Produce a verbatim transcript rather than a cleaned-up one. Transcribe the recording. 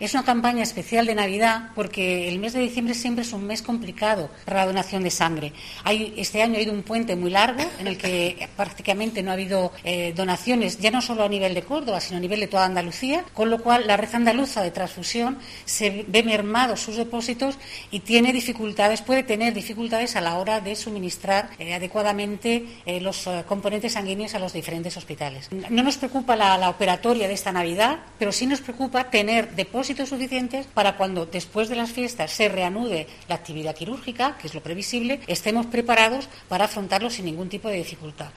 Es una campaña especial de Navidad porque el mes de diciembre siempre es un mes complicado para la donación de sangre. Hay, este año ha ido un puente muy largo en el que prácticamente no ha habido eh, donaciones, ya no solo a nivel de Córdoba, sino a nivel de toda Andalucía, con lo cual la red andaluza de transfusión se ve mermados sus depósitos y tiene dificultades, puede tener dificultades a la hora de suministrar eh, adecuadamente eh, los eh, componentes sanguíneos a los diferentes hospitales. No nos preocupa la, la operatoria de esta Navidad, pero sí nos preocupa tener depósitos suficientes para cuando después de las fiestas se reanude la actividad quirúrgica, que es lo previsible, estemos preparados para afrontarlo sin ningún tipo de dificultad.